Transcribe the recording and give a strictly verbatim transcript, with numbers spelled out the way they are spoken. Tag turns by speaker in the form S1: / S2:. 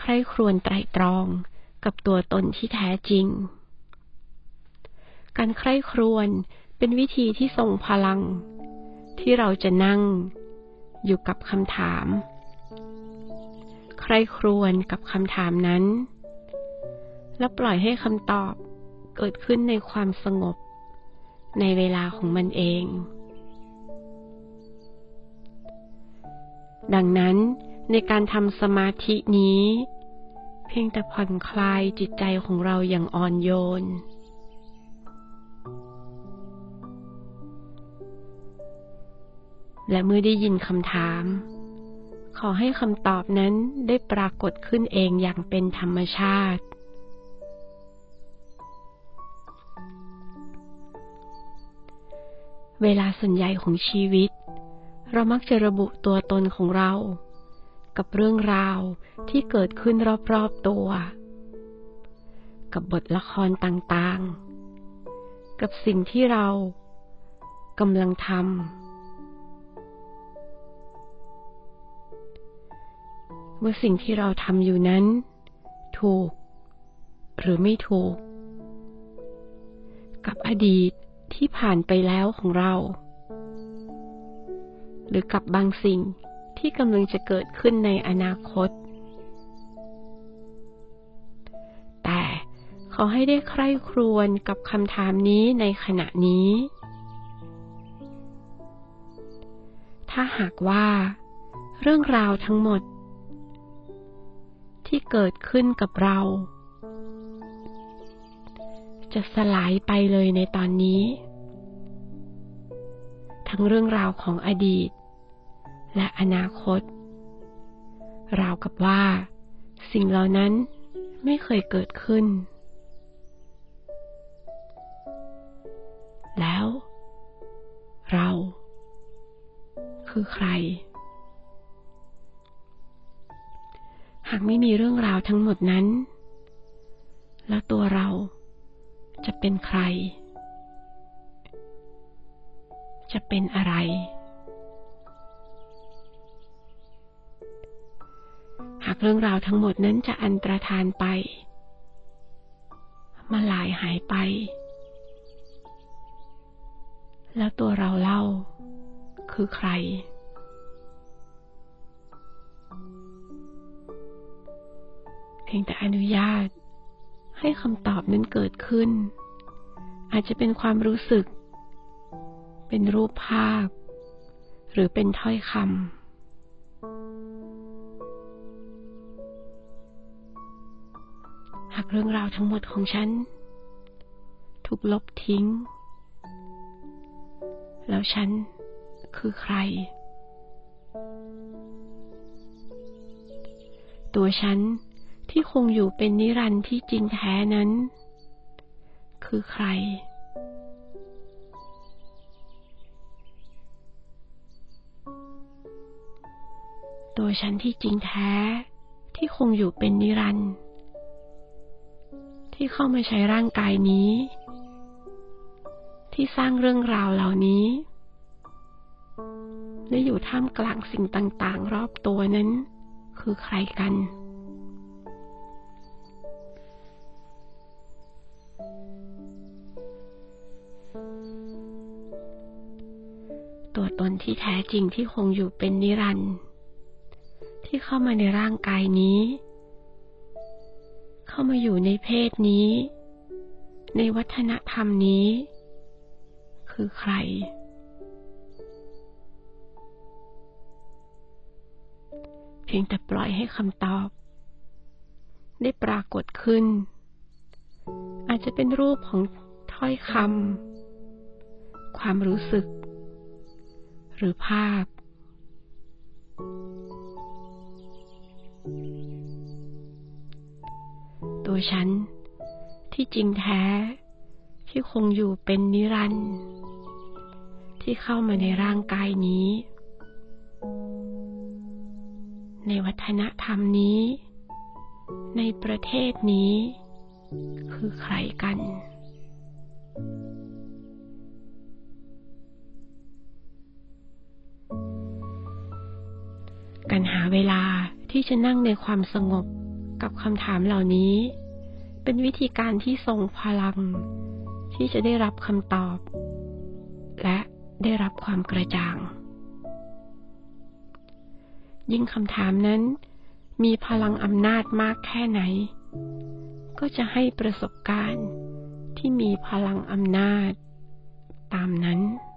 S1: ร่ครวญไตร่ตรองกับตัวตนที่แท้จริงการใคร่ครวญเป็นวิธีที่ทรงพลังที่เราจะนั่งอยู่กับคำถามใคร่ครวญกับคำถามนั้นและปล่อยให้คำตอบเกิดขึ้นในความสงบในเวลาของมันเองดังนั้นในการทำสมาธินี้เพียงแต่ผ่อนคลายจิตใจของเราอย่างอ่อนโยนและเมื่อได้ยินคำถามขอให้คำตอบนั้นได้ปรากฏขึ้นเองอย่างเป็นธรรมชาติเวลาส่วนใหญ่ของชีวิตเรามักจะระบุตัวตนของเรากับเรื่องราวที่เกิดขึ้นรอบๆตัวกับบทละครต่างๆกับสิ่งที่เรากำลังทำเมื่อสิ่งที่เราทำอยู่นั้นถูกหรือไม่ถูกกับอดีตที่ผ่านไปแล้วของเราหรือกับบางสิ่งที่กำลังจะเกิดขึ้นในอนาคตแต่ขอให้ได้ใคร่ครวญกับคำถามนี้ในขณะนี้ถ้าหากว่าเรื่องราวทั้งหมดที่เกิดขึ้นกับเราจะสลายไปเลยในตอนนี้ทั้งเรื่องราวของอดีตและอนาคตราวกับว่าสิ่งเหล่านั้นไม่เคยเกิดขึ้นแล้วเราคือใครหากไม่มีเรื่องราวทั้งหมดนั้นแล้วตัวเราจะเป็นใครจะเป็นอะไรหากเรื่องราวทั้งหมดนั้นจะอันตรธานไปมาลายหายไปแล้วตัวเราเล่าคือใครเพียงแต่อนุญาตให้คำตอบนั้นเกิดขึ้นอาจจะเป็นความรู้สึกเป็นรูปภาพหรือเป็นถ้อยคำหากเรื่องราวทั้งหมดของฉันถูกลบทิ้งแล้วฉันคือใครตัวฉันที่คงอยู่เป็นนิรันดร์ที่จริงแท้นั้นคือใครตัวฉันที่จริงแท้ที่คงอยู่เป็นนิรันดร์ที่เข้ามาใช้ร่างกายนี้ที่สร้างเรื่องราวเหล่านี้และอยู่ท่ามกลางสิ่งต่างๆรอบตัวนั้นคือใครกันตัวตนที่แท้จริงที่คงอยู่เป็นนิรันดร์ที่เข้ามาในร่างกายนี้เข้ามาอยู่ในเพศนี้ในวัฒนธรรมนี้คือใครเพียงแต่ปล่อยให้คำตอบได้ปรากฏขึ้นอาจจะเป็นรูปของถ้อยคำความรู้สึกหรือภาพตัวฉันที่จริงแท้ที่คงอยู่เป็นนิรันดร์ที่เข้ามาในร่างกายนี้ในวัฒนธรรมนี้ในประเทศนี้คือใครกันการหาเวลาที่จะนั่งในความสงบกับคำถามเหล่านี้เป็นวิธีการที่ทรงพลังที่จะได้รับคำตอบและได้รับความกระจ่างยิ่งคำถามนั้นมีพลังอำนาจมากแค่ไหนก็จะให้ประสบการณ์ที่มีพลังอำนาจตามนั้น